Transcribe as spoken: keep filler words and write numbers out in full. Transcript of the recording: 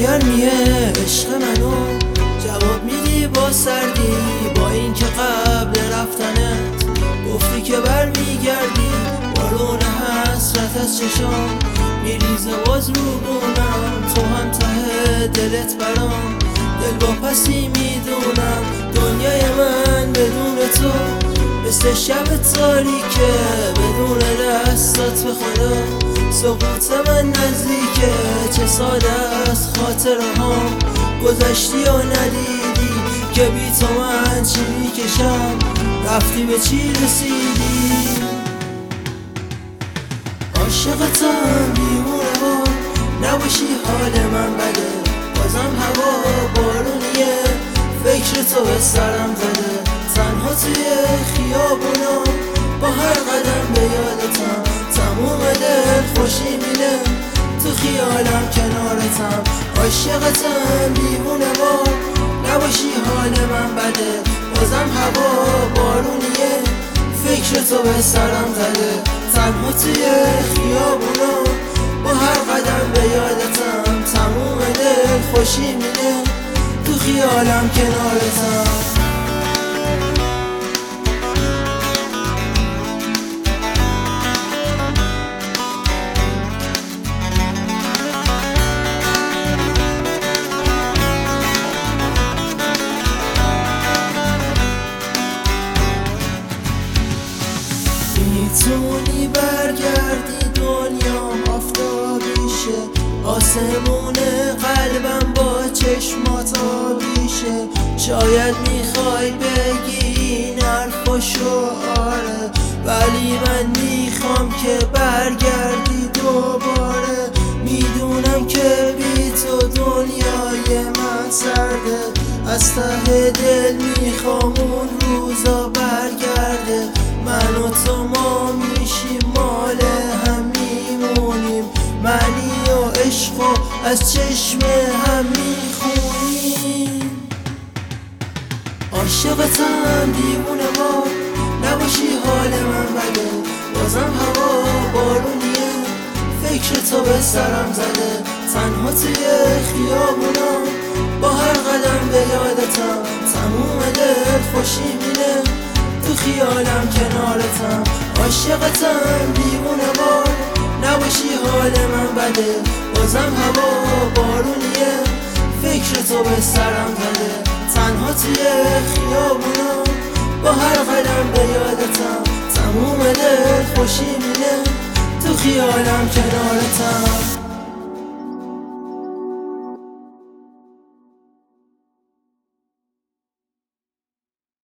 گرمیه عشق منو جواب میدی با سردی، با این که قبل رفتنت گفتی که بر میگردی. بارون حسرت از چشام میریزه باز رو بونم، تو هم ته دلت برام دل با پسی میدونم. دنیای من بدون تو مثل شب تاریکه، بدون دستات به خدا سقوط من نزدیکه. چه ساده است خاطره ها گذشتی و ندیدی که بی تو من چی میکشم، رفتی به چی رسیدی. عاشقتم دیوونه با نباشی حال من بده، بازم هوا بارونیه فکر تو به سرم زده. تنها توی خیابونا با هر قدم به یادتم، تموم دل خوشی میده تو خیالم کنارتم. عاشقتم دیوونه با نباشی حال من بده، بازم هوا بارونیه فکر تو به سرم زده. تنها توی خیابونا با هر قدم به یادتم، تموم دل خوشی میده تو خیالم کنارتم. میتونی برگردی دنیا آفتابیشه، آسمون قلبم با چشمات آبیشه. شاید میخوای بگی این حرفاشو آره، ولی من میخوام که برگردی دوباره. میدونم که بی تو دنیای من سرده، از ته دل میخوام اون روزا برگرده. من و تو ما میشیم مال هم میمونیم، معنی و عشق و از چشم هم میخونیم. عاشقتم دیوونه ما نباشی حال من بده، بازم هوا بارونیه فکر تو به سرم زده. تنها توی خیابونا با هر قدم به یادتم، تموم دل خوشی میده تو خیالم کنارتم. عاشقتم دیوونه بار نباشی حال من بده، بازم هوا بارونیه فکر تو به سرم زده. تنها توی خیابونا با هر قدم به یادتم، تموم دل خوشی میده تو خیالم کنارتم.